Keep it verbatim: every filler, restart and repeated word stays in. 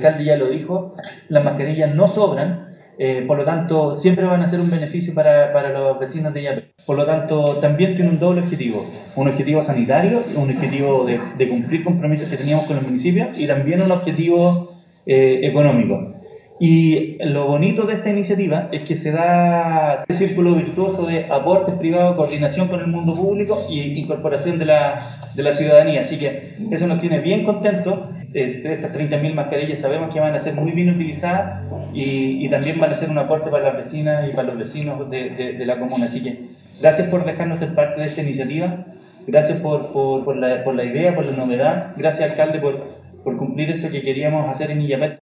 alcalde ya lo dijo, las mascarillas no sobran, eh, por lo tanto siempre van a ser un beneficio para, para los vecinos de Illapel. Por lo tanto también tiene un doble objetivo, un objetivo sanitario, un objetivo de, de cumplir compromisos que teníamos con los municipios y también un objetivo eh, económico. Y lo bonito de esta iniciativa es que se da ese círculo virtuoso de aportes privados, coordinación con el mundo público y incorporación de la, de la ciudadanía. Así que eso nos tiene bien contentos. Eh, estas treinta mil mascarillas sabemos que van a ser muy bien utilizadas y, y también van a ser un aporte para las vecinas y para los vecinos de, de, de la comuna. Así que gracias por dejarnos ser parte de esta iniciativa. Gracias por, por, por, la, por la idea, por la novedad. Gracias, alcalde, por, por cumplir esto que queríamos hacer en Illapel.